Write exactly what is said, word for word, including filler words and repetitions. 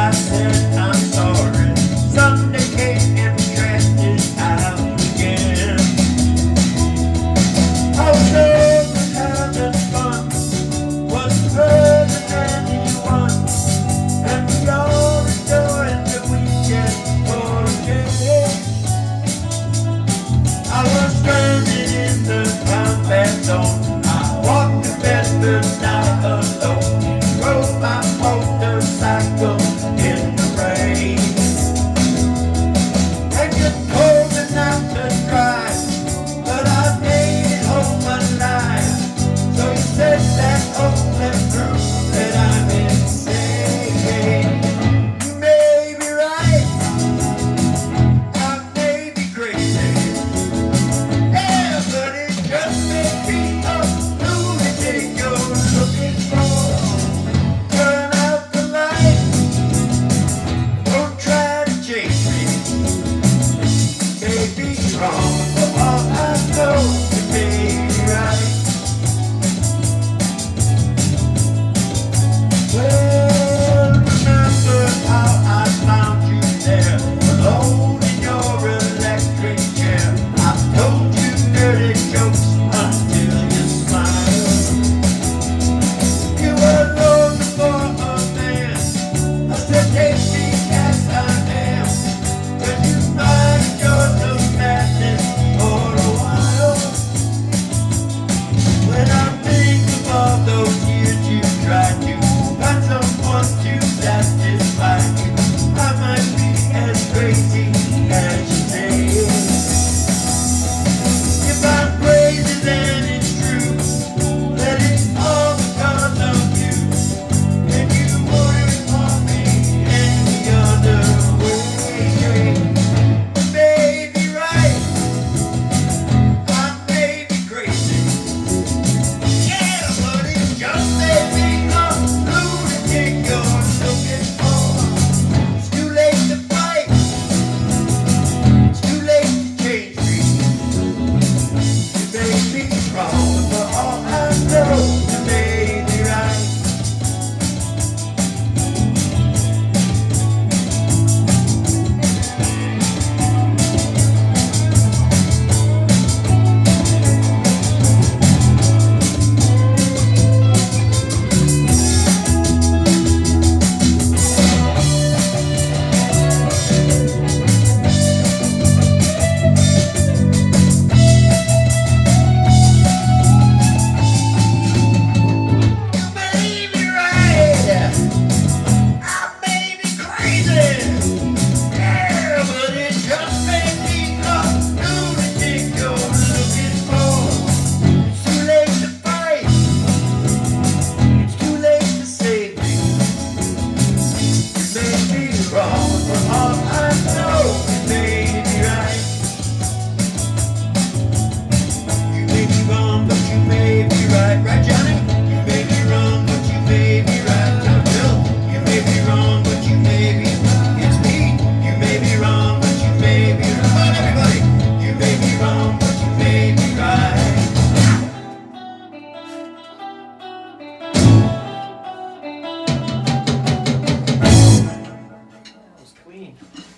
I said I'm sorry. Sunday came and trashed his house again. I was over having fun, was further than anyone, and we all enjoyed the weekend for a change. I was stranded in the combat zone. I walked to Bedford night alone, drove my motorcycle in the rain. And it's cold enough to drive, but I made it home alive. So you said that only proof that I'm insane. You may be right, I may be crazy, yeah, but it just may be a lunatic you're looking for. Turn out the light, don't try to change me. Maybe wrong, for all I know, you may be right. Well, remember how I found you there, alone in your electric chair. I told you dirty jokes until you smiled. You were looking for a man. I said, take me as I am. But you find yours of madness for a while. When I think of all those years you tried to find someone to satisfy you, I might be as crazy as you say. If I'm crazy, then it's true that it's all because of you, and you wouldn't want me any other way. Baby, right, I may be crazy, yeah, but it just may be a lunatic you're looking for. It's too late to fight, it's too late to change me. You may be wrong, but all I know, you may be right. You may be right, I may be crazy, yeah, but it just may be a lunatic you're looking for. It's too late to fight, it's too late to save me. You may be wrong, for all I know, you may be right. You may be wrong, but you may be right, right, Johnny? You may be wrong, but you may be right, John Bill. You may be wrong, but you may be right. It's me. You may be wrong, but you may be right. Come on, everybody. You may be wrong, but you may be right. That was Queen.